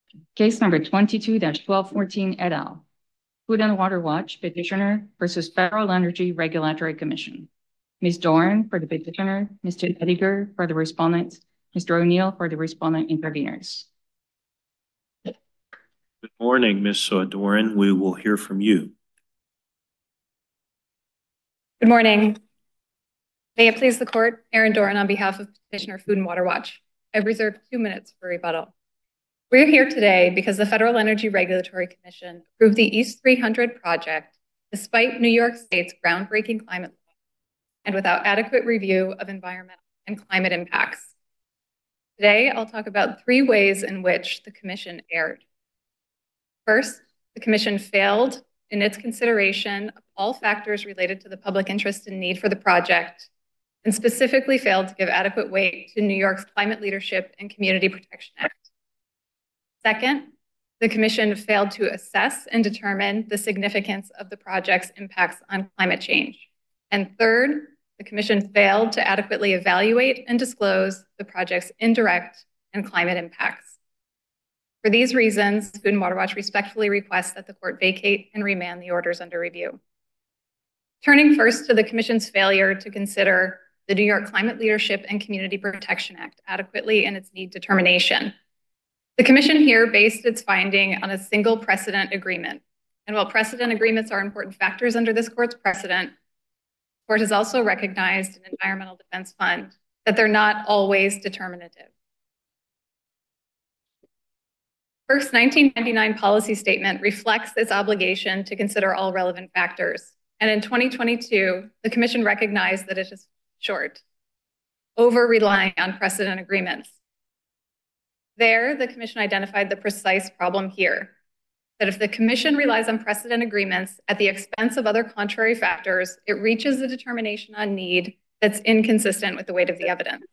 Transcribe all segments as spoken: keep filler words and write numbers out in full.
Case number twenty-two twelve fourteen et al. Food and Water Watch petitioner versus Federal Energy Regulatory Commission. Miz Doran for the petitioner, Mister Ediger for the respondent, Mister O'Neill for the respondent interveners. Good morning, Miz Doran. We will hear from you. Good morning. May it please the court, Erin Doran on behalf of Petitioner Food and Water Watch. I've reserved two minutes for rebuttal. We're here today because the Federal Energy Regulatory Commission approved the East three hundred project despite New York State's groundbreaking climate law and without adequate review of environmental and climate impacts. Today, I'll talk about three ways in which the Commission erred. First, the Commission failed in its consideration of all factors related to the public interest and need for the project, and specifically failed to give adequate weight to New York's Climate Leadership and Community Protection Act. Second, the Commission failed to assess and determine the significance of the project's impacts on climate change. And third, the Commission failed to adequately evaluate and disclose the project's indirect and climate impacts. For these reasons, Food and Water Watch respectfully requests that the court vacate and remand the orders under review. Turning first to the Commission's failure to consider the New York Climate Leadership and Community Protection Act adequately in its need determination. The Commission here based its finding on a single precedent agreement. And while precedent agreements are important factors under this court's precedent, the court has also recognized in Environmental Defense Fund that they're not always determinative. FERC's nineteen ninety-nine policy statement reflects its obligation to consider all relevant factors. And in twenty twenty-two, the Commission recognized that it is short, over-relying on precedent agreements. There, the Commission identified the precise problem here, that if the Commission relies on precedent agreements at the expense of other contrary factors, it reaches a determination on need that's inconsistent with the weight of the evidence.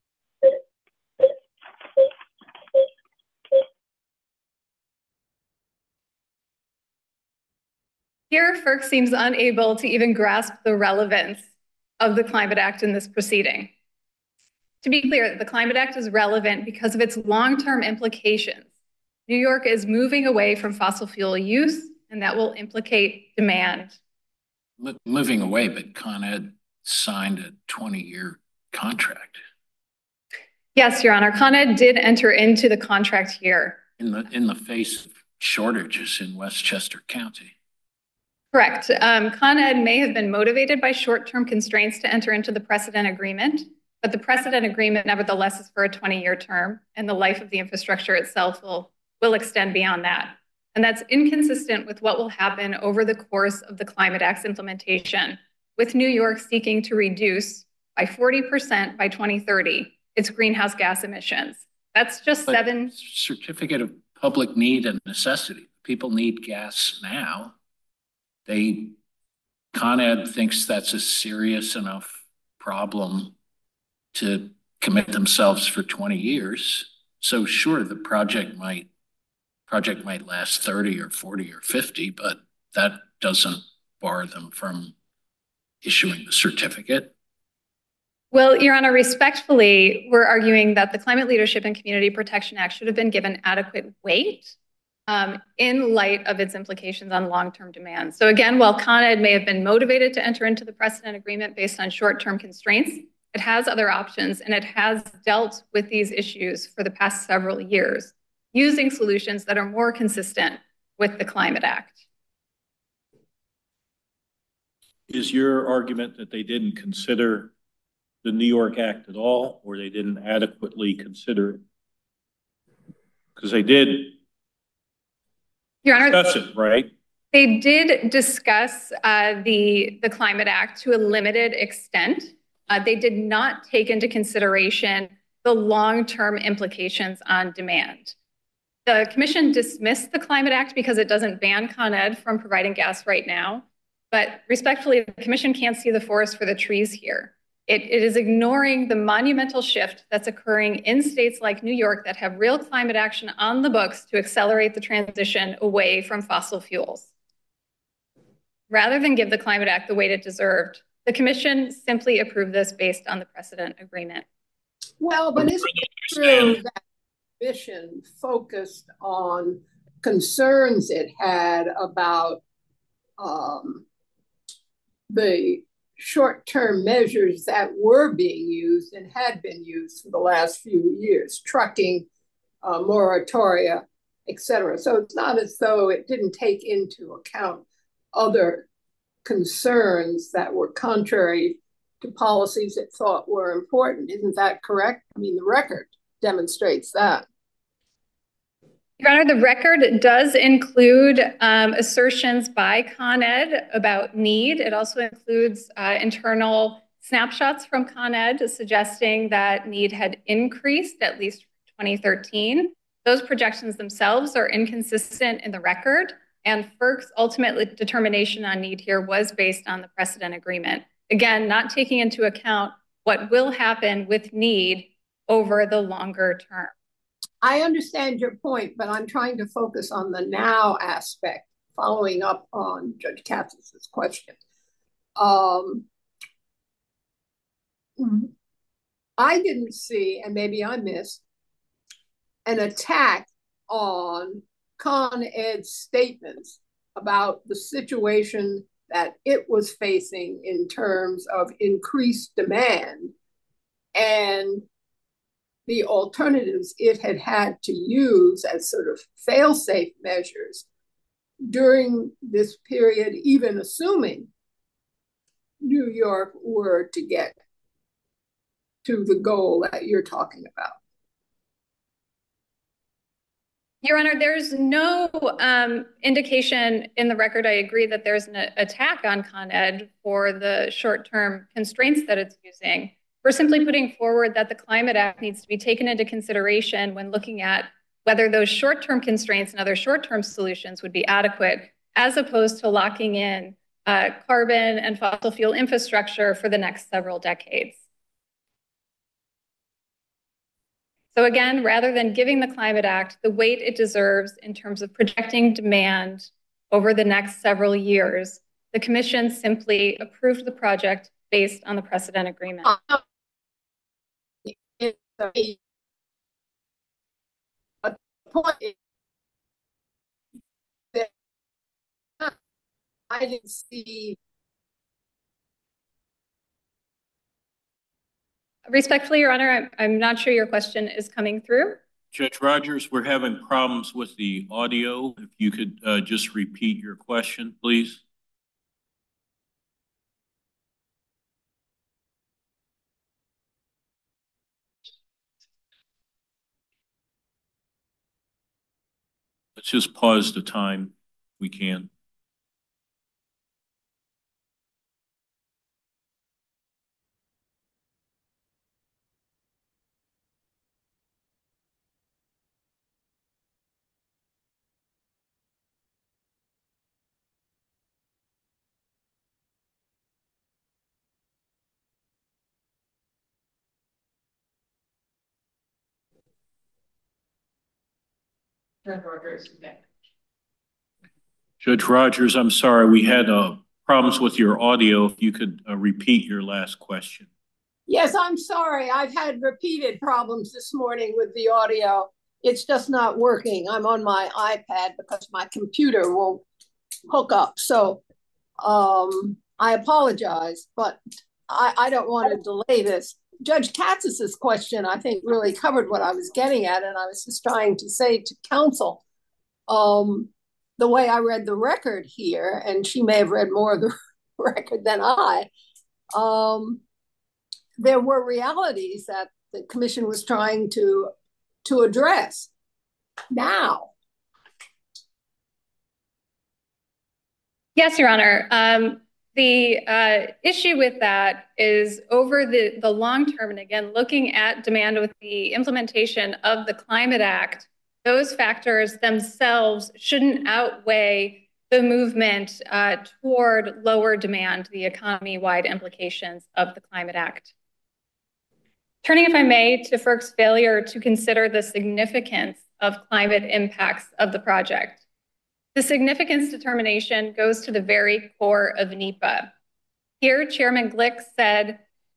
Here, FERC seems unable to even grasp the relevance of the Climate Act in this proceeding. To be clear, the Climate Act is relevant because of its long-term implications. New York is moving away from fossil fuel use, and that will implicate demand. Moving away, but Con Ed signed a twenty-year contract. Yes, Your Honor. Con Ed did enter into the contract here. In the, in the face of shortages in Westchester County. Correct. Um, Con Ed may have been motivated by short-term constraints to enter into the precedent agreement, but the precedent agreement nevertheless is for a twenty-year term, and the life of the infrastructure itself will, will extend beyond that. And that's inconsistent with what will happen over the course of the Climate Act's implementation, with New York seeking to reduce by forty percent by twenty thirty its greenhouse gas emissions. That's just but seven. Certificate of public need and necessity. People need gas now. They, Con Ed thinks that's a serious enough problem to commit themselves for twenty years. So sure, the project might project might last thirty or forty or fifty, but that doesn't bar them from issuing the certificate. Well, Your Honor, respectfully, we're arguing that the Climate Leadership and Community Protection Act should have been given adequate weight um, in light of its implications on long-term demand. So again, while Con Ed may have been motivated to enter into the precedent agreement based on short-term constraints, it has other options, and it has dealt with these issues for the past several years, using solutions that are more consistent with the Climate Act. Is your argument that they didn't consider the New York Act at all, or they didn't adequately consider it? Because they did Your Honor, discuss it, right? They did discuss uh, the, the Climate Act to a limited extent. Uh, they did not take into consideration the long-term implications on demand. The Commission dismissed the Climate Act because it doesn't ban Con Ed from providing gas right now. But respectfully, the Commission can't see the forest for the trees here. It, it is ignoring the monumental shift that's occurring in states like New York that have real climate action on the books to accelerate the transition away from fossil fuels. Rather than give the Climate Act the weight it deserved, the Commission simply approved this based on the precedent agreement. Well, but isn't it true that commission focused on concerns it had about um, the short-term measures that were being used and had been used for the last few years, trucking, uh, moratoria, et cetera. So it's not as though it didn't take into account other concerns that were contrary to policies it thought were important. Isn't that correct? I mean, the record demonstrates that. Your Honor, the record does include um, assertions by Con Ed about need. It also includes uh, internal snapshots from Con Ed suggesting that need had increased at least twenty thirteen. Those projections themselves are inconsistent in the record, and FERC's ultimate determination on need here was based on the precedent agreement. Again, not taking into account what will happen with need over the longer term. I understand your point, but I'm trying to focus on the now aspect, following up on Judge Katz's question. Um, I didn't see, and maybe I missed, an attack on Con Ed's statements about the situation that it was facing in terms of increased demand and the alternatives it had had to use as sort of fail-safe measures during this period, even assuming New York were to get to the goal that you're talking about. Your Honor, there's no um, indication in the record, I agree, that there's an attack on Con Ed for the short-term constraints that it's using. We're simply putting forward that the Climate Act needs to be taken into consideration when looking at whether those short-term constraints and other short-term solutions would be adequate, as opposed to locking in uh, carbon and fossil fuel infrastructure for the next several decades. So again, rather than giving the Climate Act the weight it deserves in terms of projecting demand over the next several years, the Commission simply approved the project based on the precedent agreement. Uh, a point is that I didn't see. Respectfully, Your Honor, I'm, I'm not sure your question is coming through. Judge Rogers, we're having problems with the audio. If you could uh, just repeat your question, please. Let's just pause the time if we can. Judge Rogers, okay. Judge Rogers, I'm sorry, we had uh, problems with your audio. If you could uh, repeat your last question. Yes, I'm sorry. I've had repeated problems this morning with the audio. It's just not working. I'm on my iPad because my computer won't hook up. So um, I apologize, but I, I don't want to delay this. Judge Katz's question, I think, really covered what I was getting at, and I was just trying to say to counsel, um, the way I read the record here, and she may have read more of the record than I, um, there were realities that the Commission was trying to, to address. Now. Yes, Your Honor. Um, the uh, issue with that is over the, the long term, and again, looking at demand with the implementation of the Climate Act, those factors themselves shouldn't outweigh the movement uh, toward lower demand, the economy-wide implications of the Climate Act. Turning, if I may, to FERC's failure to consider the significance of climate impacts of the project. The significance determination goes to the very core of NEPA. Here, Chairman Glick said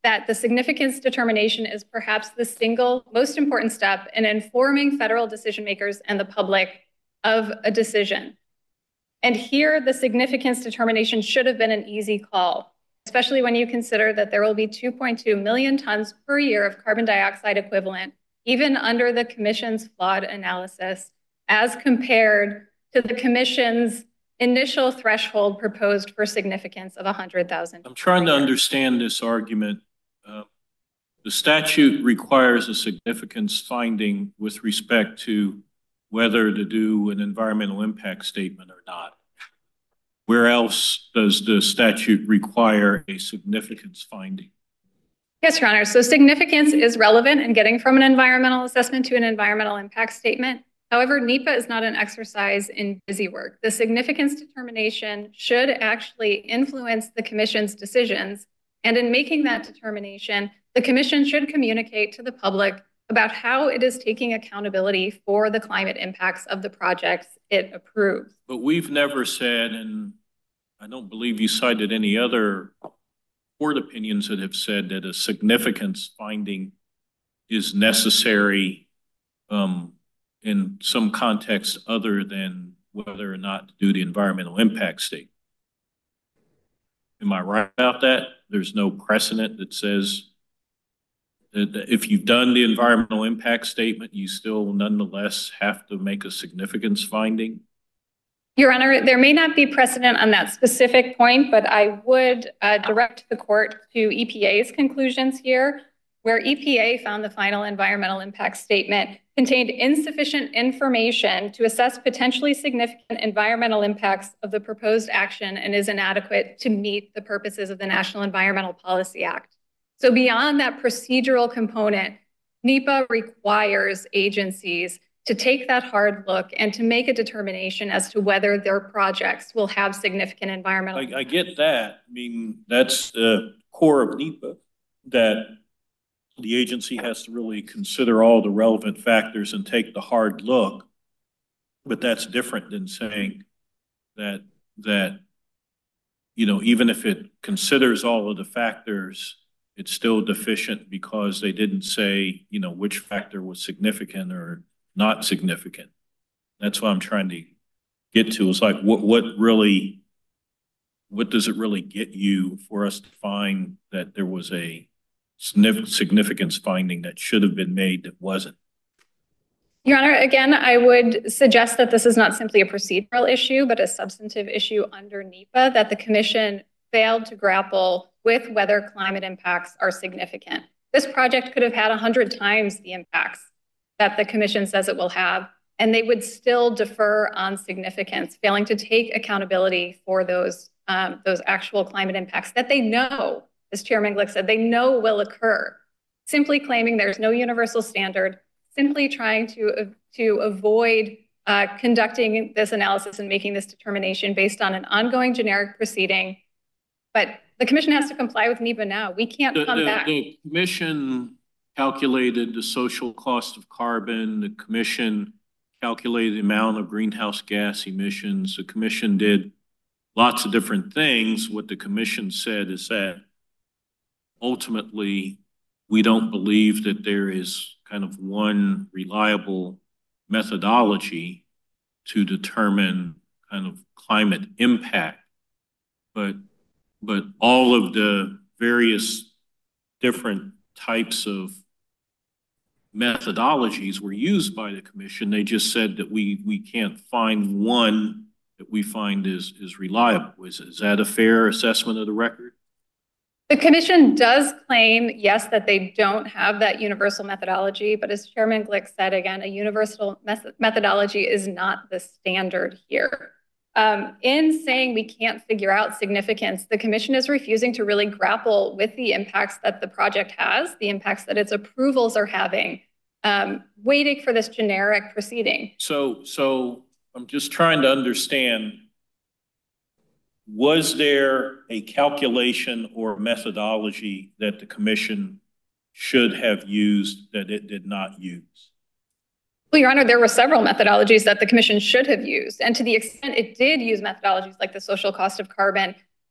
that the significance determination is perhaps the single most important step in informing federal decision makers and the public of a decision. And here, the significance determination should have been an easy call, especially when you consider that there will be two point two million tons per year of carbon dioxide equivalent, even under the Commission's flawed analysis, as compared to the Commission's initial threshold proposed for significance of one hundred thousand. I'm trying to understand this argument. Uh, the statute requires a significance finding with respect to whether to do an environmental impact statement or not. Where else does the statute require a significance finding? Yes, Your Honor. So significance is relevant in getting from an environmental assessment to an environmental impact statement. However, NEPA is not an exercise in busy work. The significance determination should actually influence the Commission's decisions. And in making that determination, the Commission should communicate to the public about how it is taking accountability for the climate impacts of the projects it approves. But we've never said, and I don't believe you cited any other court opinions that have said that a significance finding is necessary um, in some context other than whether or not to do the environmental impact statement. Am I right about that? There's no precedent that says that if you've done the environmental impact statement, you still nonetheless have to make a significance finding? Your Honor, there may not be precedent on that specific point, but I would uh, direct the court to E P A's conclusions here, where E P A found the final environmental impact statement contained insufficient information to assess potentially significant environmental impacts of the proposed action and is inadequate to meet the purposes of the National Environmental Policy Act. So beyond that procedural component, NEPA requires agencies to take that hard look and to make a determination as to whether their projects will have significant environmental. I, I get that. I mean, that's the core of NEPA, that the agency has to really consider all the relevant factors and take the hard look. But that's different than saying that, that, you know, even if it considers all of the factors, it's still deficient because they didn't say, you know, which factor was significant or not significant. That's what I'm trying to get to. It's like, what, what really, what does it really get you for us to find that there was a significance finding that should have been made that wasn't? Your Honor, again, I would suggest that this is not simply a procedural issue, but a substantive issue under NEPA, that the Commission failed to grapple with whether climate impacts are significant. This project could have had one hundred times the impacts that the Commission says it will have, and they would still defer on significance, failing to take accountability for those, um, those actual climate impacts that they know, as Chairman Glick said, they know will occur. Simply claiming there's no universal standard, simply trying to, uh, to avoid uh, conducting this analysis and making this determination based on an ongoing generic proceeding. But the Commission has to comply with NEPA now. We can't the, come the, back. The Commission calculated the social cost of carbon. The Commission calculated the amount of greenhouse gas emissions. The Commission did lots of different things. What the Commission said is that ultimately, we don't believe that there is kind of one reliable methodology to determine kind of climate impact. But, but all of the various different types of methodologies were used by the Commission. They just said that we, we can't find one that we find is, is reliable. Is, is that a fair assessment of the record? The Commission does claim, yes, that they don't have that universal methodology, but as Chairman Glick said, again, a universal methodology is not the standard here. Um, in saying we can't figure out significance, the Commission is refusing to really grapple with the impacts that the project has, the impacts that its approvals are having, um, waiting for this generic proceeding. So, so I'm just trying to understand, was there a calculation or methodology that the Commission should have used that it did not use? Well, Your Honor, there were several methodologies that the Commission should have used. And to the extent it did use methodologies like the social cost of carbon,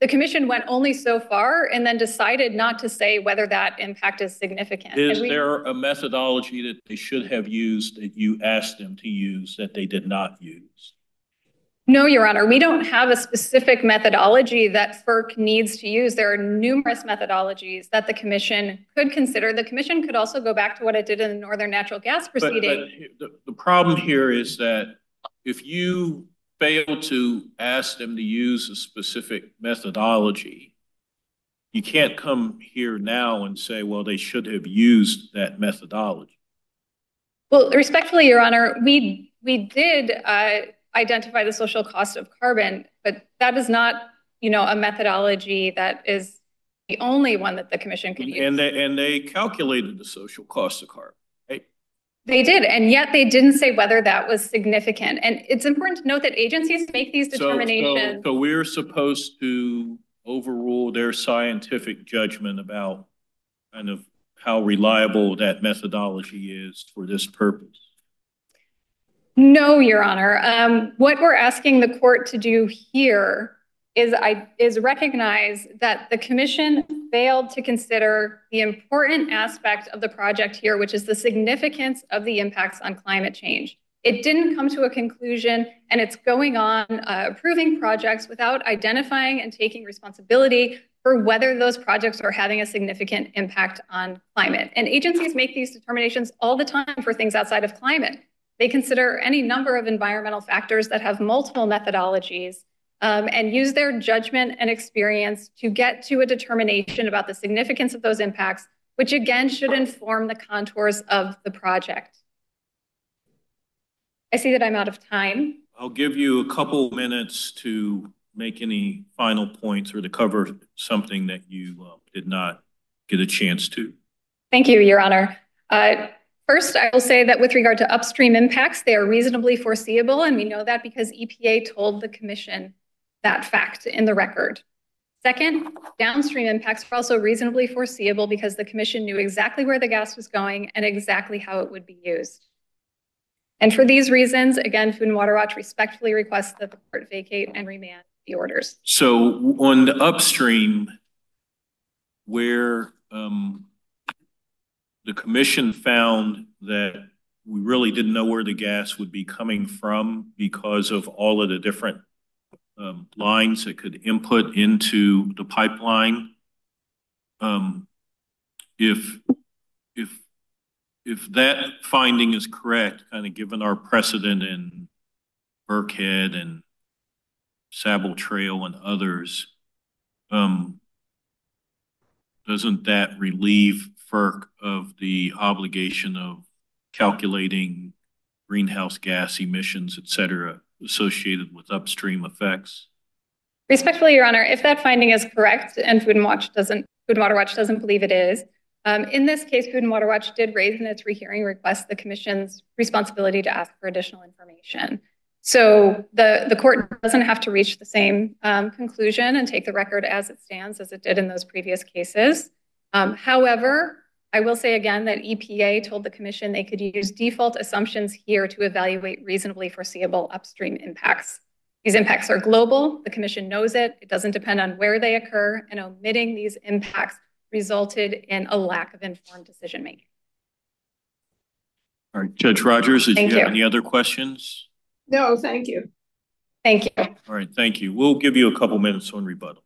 The commission went only so far and then decided not to say whether that impact is significant. Is we, there a methodology that they should have used that you asked them to use that they did not use? No, Your Honor, we don't have a specific methodology that FERC needs to use. There are numerous methodologies that the commission could consider. The commission could also go back to what it did in the Northern Natural Gas proceeding. But, but the, the problem here is that if you fail to ask them to use a specific methodology, you can't come here now and say, well, they should have used that methodology. Well, respectfully, Your Honor, we, we did uh, identify the social cost of carbon, but that is not, you know, a methodology that is the only one that the commission could use. And they, and they calculated the social cost of carbon, right? They did, and yet they didn't say whether that was significant. And it's important to note that agencies make these determinations. So, so, so we're supposed to overrule their scientific judgment about kind of how reliable that methodology is for this purpose. No, Your Honor. Um, what we're asking the court to do here is, I, is recognize that the commission failed to consider the important aspect of the project here, which is the significance of the impacts on climate change. It didn't come to a conclusion, and it's going on uh, approving projects without identifying and taking responsibility for whether those projects are having a significant impact on climate. And agencies make these determinations all the time for things outside of climate. They consider any number of environmental factors that have multiple methodologies um, and use their judgment and experience to get to a determination about the significance of those impacts, which again should inform the contours of the project. I see that I'm out of time. I'll give you a couple minutes to make any final points or to cover something that you uh, did not get a chance to. Thank you, Your Honor. Uh, First, I will say that with regard to upstream impacts, they are reasonably foreseeable, and we know that because E P A told the commission that fact in the record. Second, downstream impacts are also reasonably foreseeable because the commission knew exactly where the gas was going and exactly how it would be used. And for these reasons, again, Food and Water Watch respectfully requests that the court vacate and remand the orders. So on the upstream, where um, the commission found that we really didn't know where the gas would be coming from because of all of the different um, lines that could input into the pipeline. Um, if, if, if that finding is correct, kind of given our precedent in Burkhead and Sabal Trail and others, um, doesn't that relieve FERC of the obligation of calculating greenhouse gas emissions, et cetera, associated with upstream effects? Respectfully, Your Honor, if that finding is correct and Food and Watch doesn't, Food and Water Watch doesn't believe it is, um, in this case, Food and Water Watch did raise in its rehearing request the commission's responsibility to ask for additional information. So the, the court doesn't have to reach the same um, conclusion and take the record as it stands as it did in those previous cases. Um, however, I will say again that E P A told the commission they could use default assumptions here to evaluate reasonably foreseeable upstream impacts. These impacts are global. The commission knows it. It doesn't depend on where they occur, and omitting these impacts resulted in a lack of informed decision-making. All right, Judge Rogers, did Thank you have you. any other questions? No, thank you. Thank you. All right, thank you. We'll give you a couple minutes on rebuttal.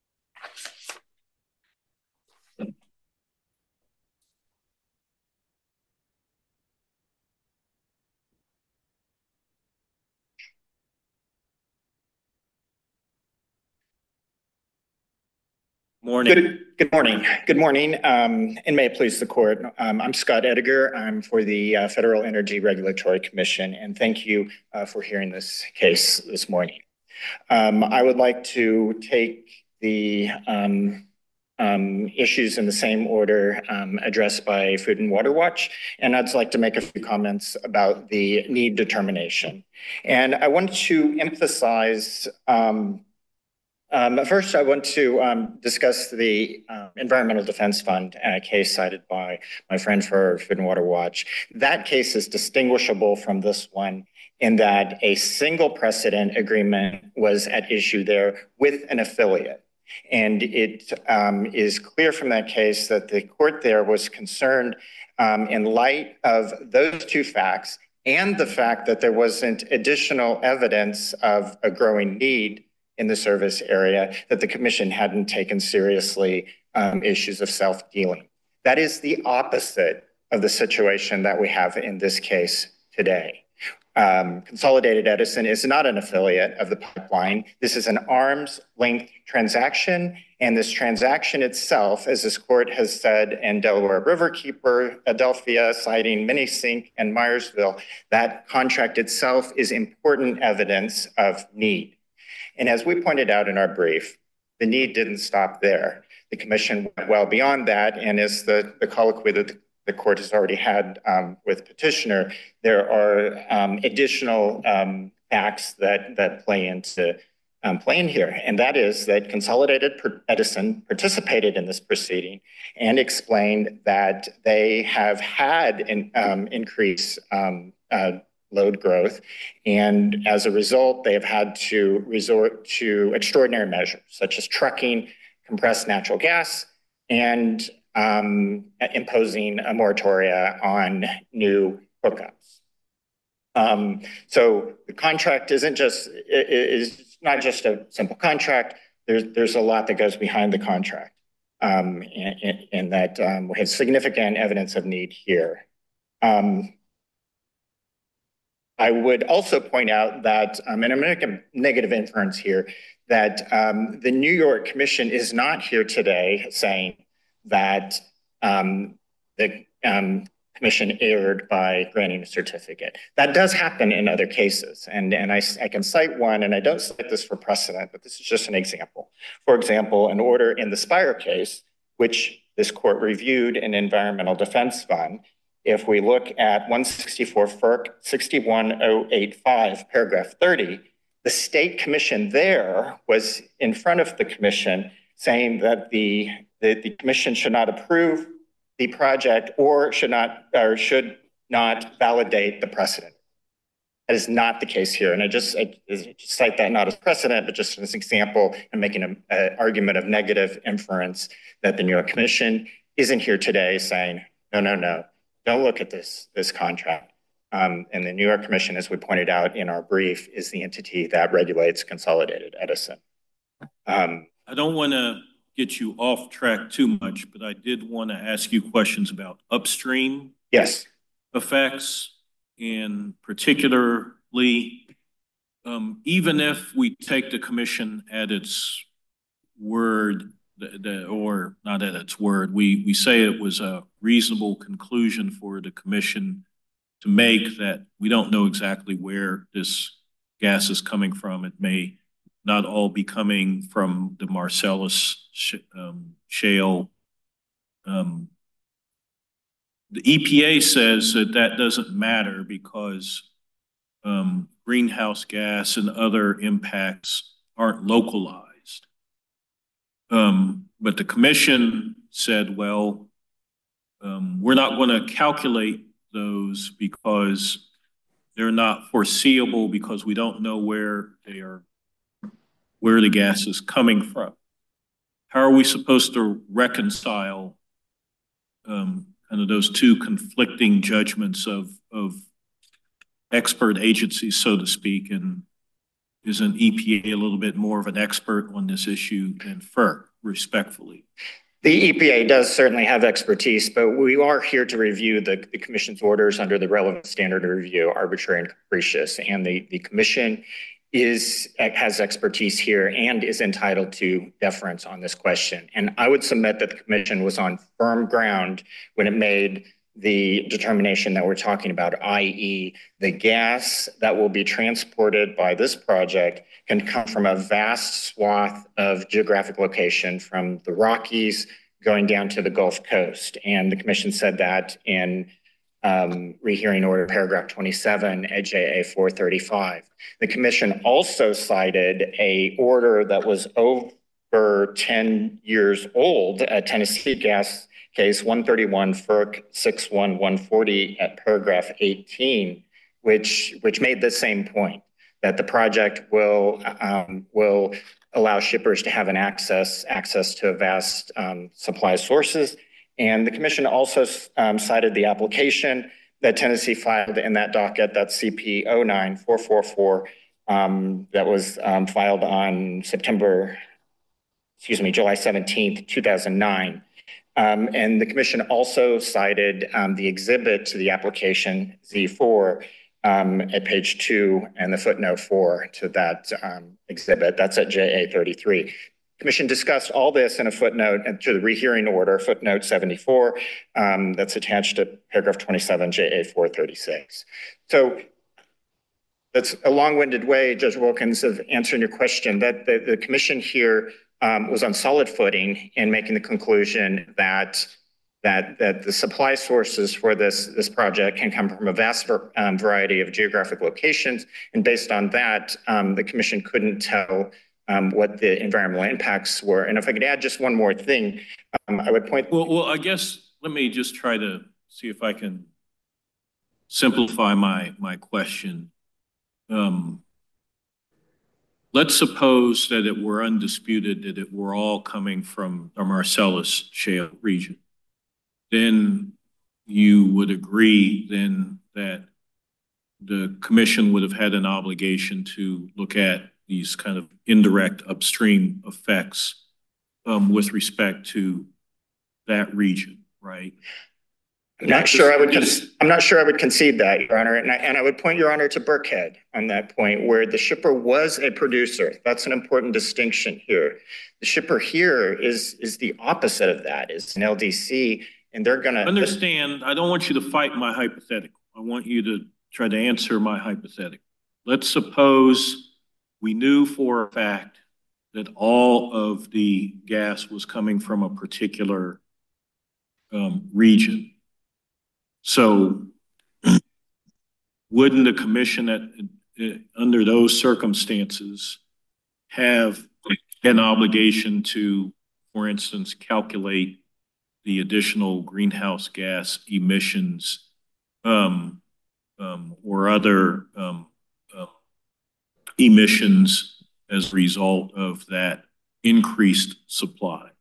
Morning. Good, good morning. Good morning, um, and may it please the court. Um, I'm Scott Ediger. I'm for the uh, Federal Energy Regulatory Commission, and thank you uh, for hearing this case this morning. Um, I would like to take the um, um, issues in the same order um, addressed by Food and Water Watch, and I'd like to make a few comments about the need determination. And I want to emphasize um, Um, first, I want to um, discuss the um, Environmental Defense Fund uh, case cited by my friend for Food and Water Watch. That case is distinguishable from this one in that a single precedent agreement was at issue there with an affiliate. And it um, is clear from that case that the court there was concerned um, in light of those two facts and the fact that there wasn't additional evidence of a growing need in the service area, that the commission hadn't taken seriously um, issues of self-dealing. That is the opposite of the situation that we have in this case today. Um, Consolidated Edison is not an affiliate of the pipeline. This is an arm's length transaction, and this transaction itself, as this court has said in Delaware Riverkeeper, Adelphia, citing Minisink and Myersville, that contract itself is important evidence of need. And as we pointed out in our brief, the need didn't stop there. The commission went well beyond that, and as the, the colloquy that the the court has already had um, with petitioner, there are um, additional um, facts that, that play into um, play in here. And that is that Consolidated Edison participated in this proceeding and explained that they have had an um, increased um, uh, load growth. And as a result, they have had to resort to extraordinary measures, such as trucking, compressed natural gas, and Um, imposing a moratoria on new hookups. Um, so the contract isn't just, it is not just a simple contract. There's, there's a lot that goes behind the contract. Um, in, in that um, we have significant evidence of need here. Um, I would also point out that, um, and I'm going to make a negative inference here, that um, the New York Commission is not here today saying that um, the um, commission erred by granting a certificate. That does happen in other cases. And, and I, I can cite one, and I don't cite this for precedent, but this is just an example. For example, an order in the Spire case, which this court reviewed in Environmental Defense Fund, if we look at one sixty-four F E R C sixty-one oh eighty-five, paragraph thirty, the state commission there was in front of the commission saying that the that the commission should not approve the project or should not or should not validate the precedent. That is not the case here. And I just, I just cite that not as precedent, but just as an example and making an argument of negative inference that the New York Commission isn't here today saying, no, no, no, don't look at this, this contract. Um, and the New York Commission, as we pointed out in our brief, is the entity that regulates Consolidated Edison. Um, I don't want to get you off track too much, but I did want to ask you questions about upstream yes. effects, and particularly, um, even if we take the commission at its word, the, the, or not at its word, we, we say it was a reasonable conclusion for the commission to make that we don't know exactly where this gas is coming from. It may not all be coming from the Marcellus sh um, shale. Um, the E P A says that that doesn't matter because um, greenhouse gas and other impacts aren't localized. Um, but the commission said, well, um, we're not going to calculate those because they're not foreseeable because we don't know where they are where the gas is coming from. How are we supposed to reconcile um, kind of those two conflicting judgments of, of expert agencies, so to speak, and isn't E P A a little bit more of an expert on this issue than F E R C, respectfully? The E P A does certainly have expertise, but we are here to review the, the commission's orders under the relevant standard of review, arbitrary and capricious, and the, the commission is has expertise here and is entitled to deference on this question. And I would submit that the commission was on firm ground when it made the determination that we're talking about, that is the gas that will be transported by this project can come from a vast swath of geographic location from the Rockies going down to the Gulf Coast. And the commission said that in Um, rehearing order paragraph twenty-seven at J A four thirty-five. The commission also cited a order that was over ten years old, a Tennessee gas case one thirty-one F E R C six one one forty at paragraph eighteen, which, which made the same point, that the project will, um, will allow shippers to have an access, access to vast um, supply sources. And the commission also um, cited the application that Tennessee filed in that docket, that's C P zero nine four four four, um, that was um, filed on September, excuse me, July seventeenth, two thousand nine. Um, and the commission also cited um, the exhibit to the application Z four um, at page two and the footnote four to that um, exhibit. That's at J A thirty-three. Commission discussed all this in a footnote to the rehearing order, footnote seventy-four, um, that's attached to paragraph twenty-seven, J A four thirty-six. So that's a long-winded way, Judge Wilkins, of answering your question. That the, the commission here um, was on solid footing in making the conclusion that that that the supply sources for this this project can come from a vast um, variety of geographic locations, and based on that, um, the commission couldn't tell Um, what the environmental impacts were. And if I could add just one more thing, um, I would point. Well, well, I guess let me just try to see if I can simplify my my question. Um, let's suppose that it were undisputed that it were all coming from the Marcellus Shale region. Then you would agree then that the commission would have had an obligation to look at these kind of indirect upstream effects um, with respect to that region, right? I'm not sure I would. I'm not sure I would concede that, Your Honor, and I, and I would point Your Honor to Burkhead on that point, where the shipper was a producer. That's an important distinction here. The shipper here is is the opposite of that. Is an L D C, and they're going to understand. I don't want you to fight my hypothetical. I want you to try to answer my hypothetical. Let's suppose we knew for a fact that all of the gas was coming from a particular um, region. So wouldn't the commission at, uh, under those circumstances have an obligation to, for instance, calculate the additional greenhouse gas emissions um, um, or other um, uh, emissions as a result of that increased supply?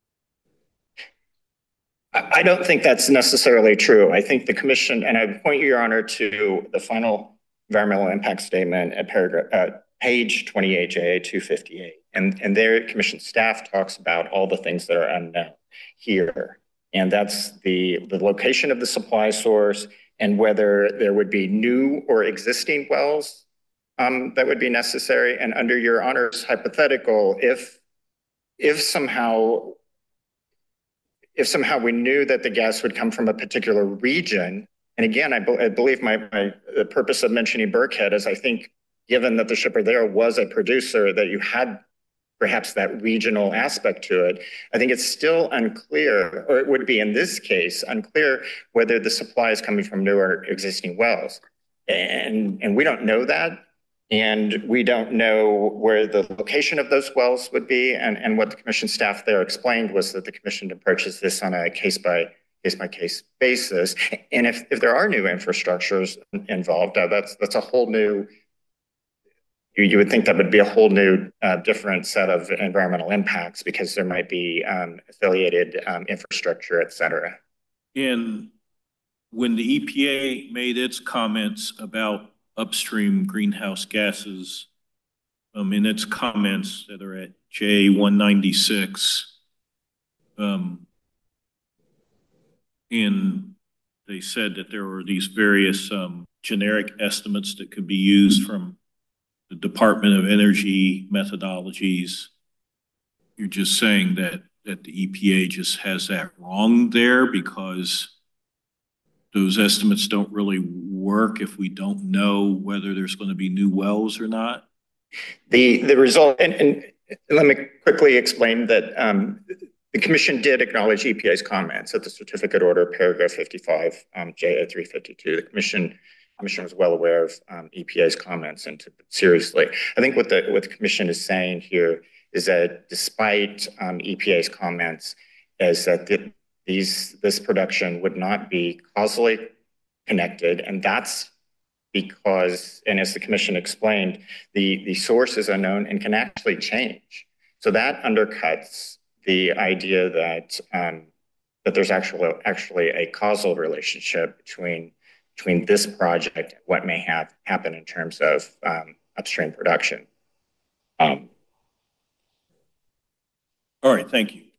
I don't think that's necessarily true. I think the commission, and I point Your Honor to the final environmental impact statement at paragraph, uh, page twenty-eight, J A two fifty-eight. And, and there, commission staff talks about all the things that are unknown here. And that's the, the location of the supply source and whether there would be new or existing wells um, that would be necessary. And under Your Honor's hypothetical, if, if somehow if somehow we knew that the gas would come from a particular region, and again, I, be, I believe my, my the purpose of mentioning Burkhead is I think given that the shipper there was a producer, that you had perhaps that regional aspect to it, I think it's still unclear, or it would be in this case, unclear whether the supply is coming from new or existing wells. And, and we don't know that. And we don't know where the location of those wells would be. And, and what the commission staff there explained was that the commission approaches this on a case by case by case basis. And if, if there are new infrastructures involved, uh, that's, that's a whole new, you, you would think that would be a whole new uh, different set of environmental impacts because there might be um, affiliated um, infrastructure, et cetera. And when the E P A made its comments about upstream greenhouse gases, um, in its comments that are at J one ninety-six, um, and they said that there were these various um, generic estimates that could be used from the Department of Energy methodologies. You're just saying that, that the E P A just has that wrong there because those estimates don't really work if we don't know whether there's going to be new wells or not? The the result, and, and let me quickly explain that um, the commission did acknowledge E P A's comments at the certificate order, paragraph fifty-five, um, J A three fifty-two. The commission commission was well aware of um, E P A's comments and took it seriously. I think what the what the commission is saying here is that despite um, E P A's comments, is that the, these this production would not be causally connected, and that's because, and as the commission explained, the, the source is unknown and can actually change. So that undercuts the idea that um, that there's actually actually a causal relationship between between this project and what may have happen in terms of um, upstream production. Um, All right, thank you.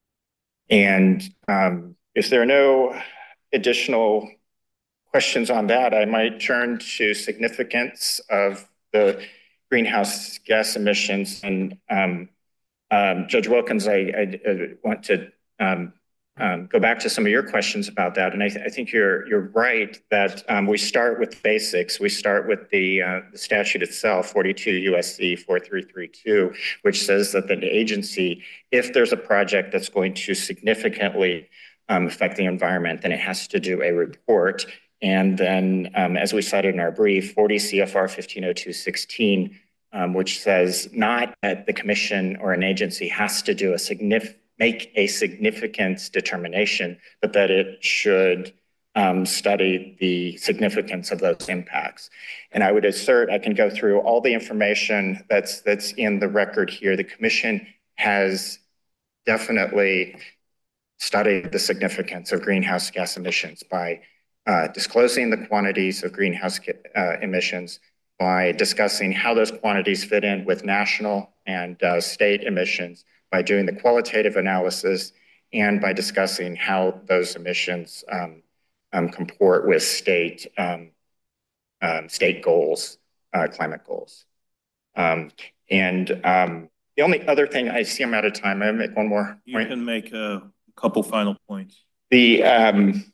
and um, if there are no additional questions on that, I might turn to significance of the greenhouse gas emissions. And um, um, Judge Wilkins, I, I, I want to um, um, go back to some of your questions about that. And I, th I think you're you're right that um, we start with basics. We start with the, uh, the statute itself, forty-two U S C forty-three thirty-two, which says that the agency, if there's a project that's going to significantly um, affect the environment, then it has to do a report. And then, um, as we cited in our brief, forty C F R fifteen oh two sixteen, um, which says not that the commission or an agency has to do a significant, make a significance determination, but that it should um, study the significance of those impacts. And I would assert, I can go through all the information that's that's in the record here. The commission has definitely studied the significance of greenhouse gas emissions by Uh, disclosing the quantities of greenhouse uh, emissions, by discussing how those quantities fit in with national and uh, state emissions, by doing the qualitative analysis, and by discussing how those emissions um, um, comport with state um, um, state goals, uh, climate goals. Um, and um, the only other thing, I see I'm out of time. I make one more You point. can make a couple final points. The um,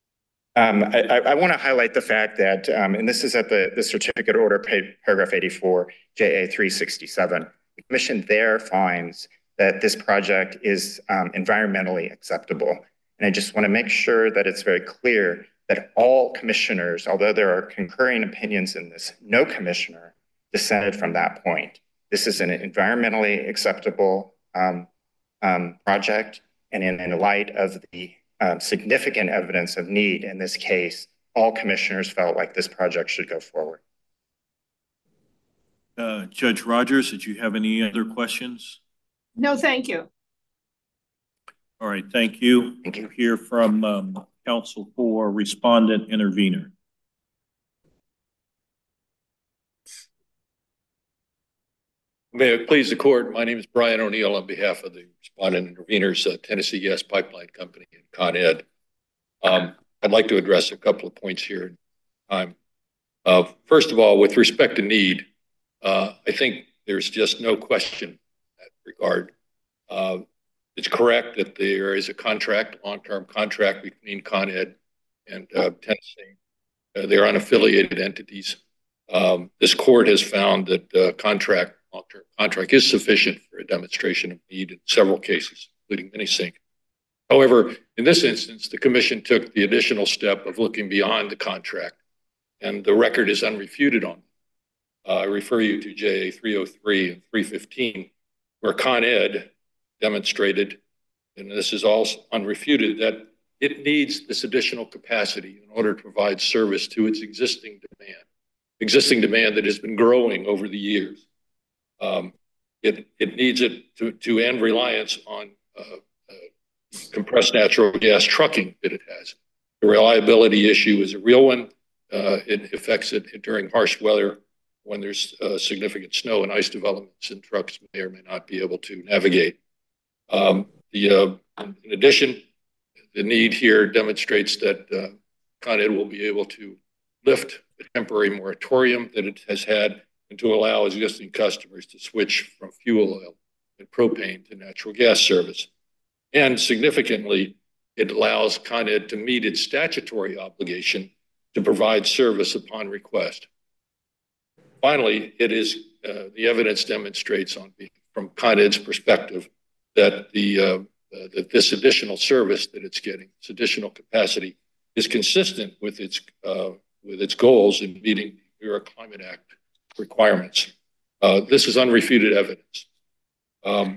Um, I, I want to highlight the fact that, um, and this is at the, the certificate order, paragraph eighty-four, J A three sixty-seven. The commission there finds that this project is um, environmentally acceptable. And I just want to make sure that it's very clear that all commissioners, although there are concurring opinions in this, no commissioner dissented from that point. This is an environmentally acceptable um, um, project. And in, in light of the Um, significant evidence of need in this case, all commissioners felt like this project should go forward. Uh, Judge Rogers, did you have any other questions? No, thank you. All right, thank you. Thank you. We'll hear from um, counsel for respondent intervener. May it please the court, my name is Brian O'Neill on behalf of the respondent interveners, uh, Tennessee Gas Pipeline Company and Con Ed. Um, I'd like to address a couple of points here in time. Uh, first of all, with respect to need, uh, I think there's just no question in that regard. Uh, it's correct that there is a contract, long-term contract between Con Ed and uh, Tennessee. Uh, they're unaffiliated entities. Um, this court has found that uh, contract long-term contract is sufficient for a demonstration of need in several cases, including Minisink. However, in this instance, the commission took the additional step of looking beyond the contract, and the record is unrefuted on it. Uh, I refer you to J A three oh three and three fifteen, where Con Ed demonstrated, and this is also unrefuted, that it needs this additional capacity in order to provide service to its existing demand, existing demand that has been growing over the years. Um, it, it needs it to, to end reliance on uh, uh, compressed natural gas trucking that it has. The reliability issue is a real one. Uh, it affects it during harsh weather when there's uh, significant snow and ice developments, and trucks may or may not be able to navigate. Um, the, uh, in addition, the need here demonstrates that uh, Con Ed will be able to lift the temporary moratorium that it has had and to allow existing customers to switch from fuel oil and propane to natural gas service. And significantly, it allows Con Ed to meet its statutory obligation to provide service upon request. Finally, it is, uh, the evidence demonstrates on from Con Ed's perspective that the uh, uh, that this additional service that it's getting, this additional capacity, is consistent with its uh, with its goals in meeting the New York Climate Act requirements. Uh, this is unrefuted evidence. Um,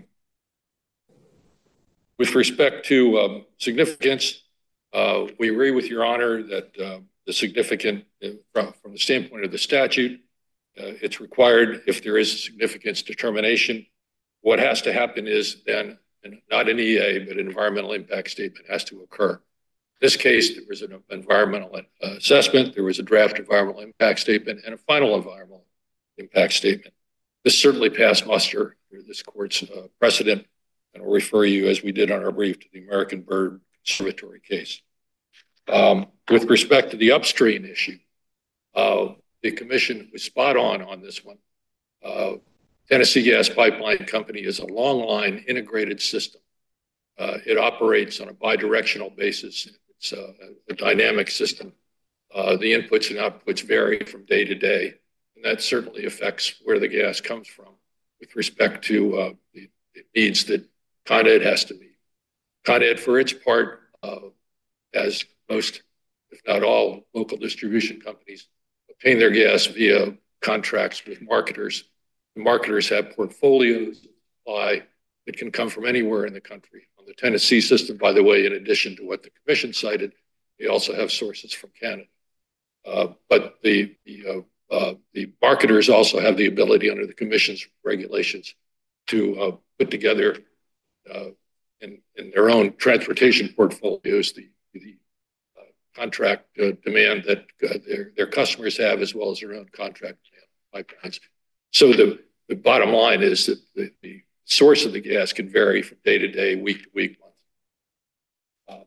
with respect to um, significance, uh, we agree with Your Honor that uh, the significant, uh, from, from the standpoint of the statute, uh, it's required if there is a significance determination. What has to happen is then, and not an E A, but an environmental impact statement has to occur. In this case, there was an environmental uh, assessment, there was a draft environmental impact statement, and a final environmental impact statement. This certainly passed muster through this court's uh, precedent, and I'll refer you, as we did on our brief, to the American Bird Conservatory case. Um, with respect to the upstream issue, uh, the commission was spot on on this one. Uh, Tennessee Gas Pipeline Company is a long line integrated system. Uh, it operates on a bidirectional basis. It's a, a dynamic system. Uh, the inputs and outputs vary from day to day, and that certainly affects where the gas comes from with respect to uh, the, the needs that Con Ed has to meet. Con Ed, for its part, uh, as most, if not all, local distribution companies obtain their gas via contracts with marketers. The marketers have portfolios of supply that can come from anywhere in the country. On the Tennessee system, by the way, in addition to what the commission cited, they also have sources from Canada. Uh, but the, the, uh, uh, the marketers also have the ability under the commission's regulations to uh, put together uh, in, in their own transportation portfolios the, the uh, contract uh, demand that uh, their, their customers have, as well as their own contract pipelines. So the, the bottom line is that the, the source of the gas can vary from day to day, week to week, month. Uh,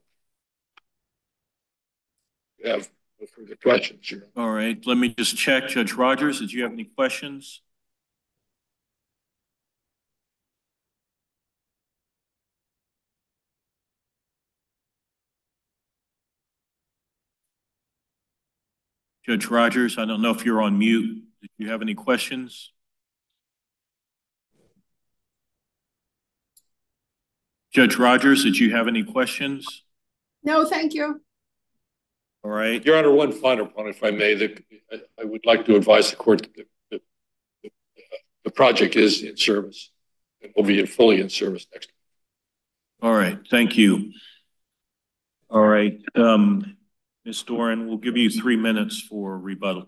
you have no further questions. Your All right, let me just check. Judge Rogers, did you have any questions? Judge Rogers, I don't know if you're on mute. Did you have any questions? Judge Rogers, did you have any questions? No, thank you. All right. Your Honor, one final point, if I may, that I would like to advise the court that the, the, the project is in service and will be fully in service next week. All right, thank you. All right, um, Miz Doran, we'll give you three minutes for rebuttal.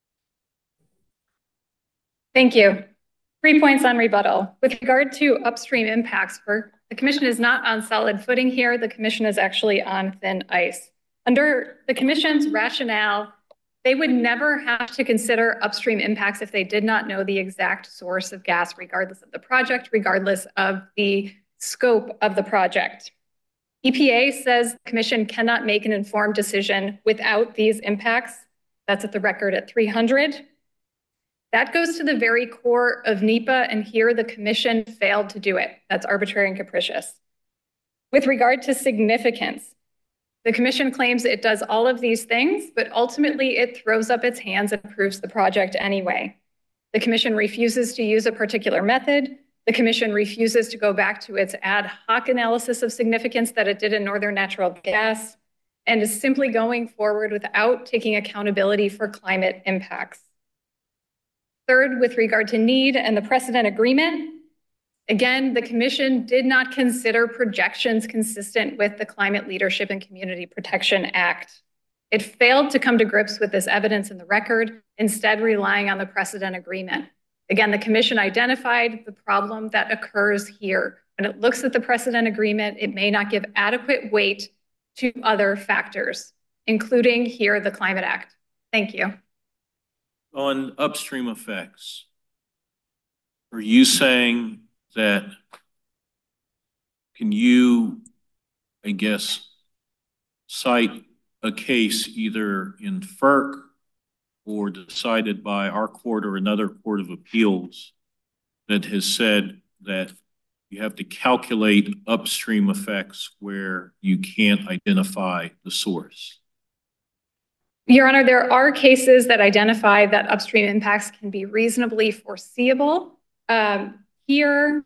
Thank you. Three points on rebuttal. With regard to upstream impacts, for the commission is not on solid footing here. The commission is actually on thin ice. Under the commission's rationale, they would never have to consider upstream impacts if they did not know the exact source of gas, regardless of the project, regardless of the scope of the project. E P A says the commission cannot make an informed decision without these impacts. That's at the record at three hundred. That goes to the very core of NEPA, and here the commission failed to do it. That's arbitrary and capricious. With regard to significance, the commission claims it does all of these things, but ultimately it throws up its hands and approves the project anyway. The commission refuses to use a particular method. The commission refuses to go back to its ad hoc analysis of significance that it did in Northern Natural Gas, and is simply going forward without taking accountability for climate impacts. Third, with regard to need and the precedent agreement, again, the commission did not consider projections consistent with the Climate Leadership and Community Protection Act. It failed to come to grips with this evidence in the record, instead relying on the precedent agreement. Again, the commission identified the problem that occurs here. When it looks at the precedent agreement, it may not give adequate weight to other factors, including here the Climate Act. Thank you. On upstream effects, are you saying that, can you, I guess, cite a case either in F E R C or decided by our court or another court of appeals that has said that you have to calculate upstream effects where you can't identify the source? Your Honor, there are cases that identify that upstream impacts can be reasonably foreseeable. Um, here,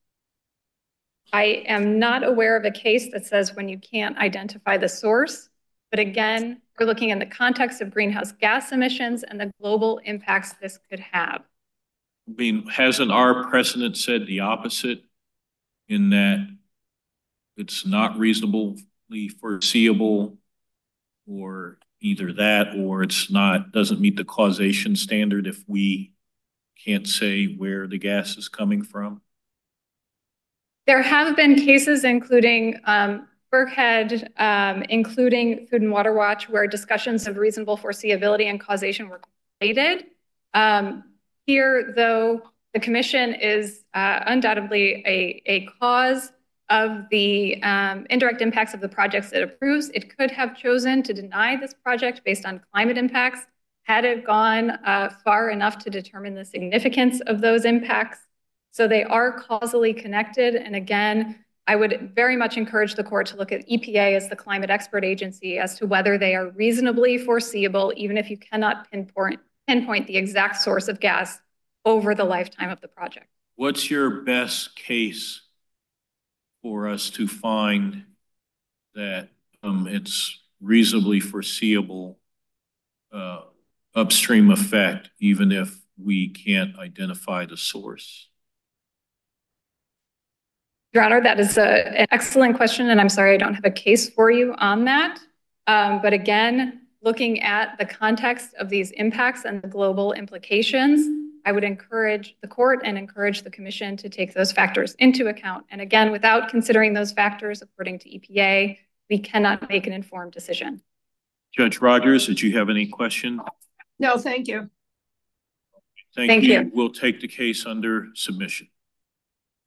I am not aware of a case that says when you can't identify the source, but again, we're looking in the context of greenhouse gas emissions and the global impacts this could have. I mean, hasn't our precedent said the opposite, in that it's not reasonably foreseeable or either that or it's not, doesn't meet the causation standard if we can't say where the gas is coming from? There have been cases, including um, Burkhead, um, including Food and Water Watch, where discussions of reasonable foreseeability and causation were completed. Um, here, though, the commission is uh, undoubtedly a, a cause of the um, indirect impacts of the projects it approves. It could have chosen to deny this project based on climate impacts had it gone uh, far enough to determine the significance of those impacts. So they are causally connected. And again, I would very much encourage the court to look at E P A as the climate expert agency as to whether they are reasonably foreseeable, even if you cannot pinpoint, pinpoint the exact source of gas over the lifetime of the project. What's your best case for us to find that um, it's reasonably foreseeable uh, upstream effect, even if we can't identify the source? Your Honor, that is a, an excellent question, and I'm sorry I don't have a case for you on that. Um, but again, looking at the context of these impacts and the global implications, I would encourage the court and encourage the commission to take those factors into account. And again, without considering those factors, according to E P A, we cannot make an informed decision. Judge Rogers, did you have any question? No, thank you. Thank, Thank you. you. We'll take the case under submission.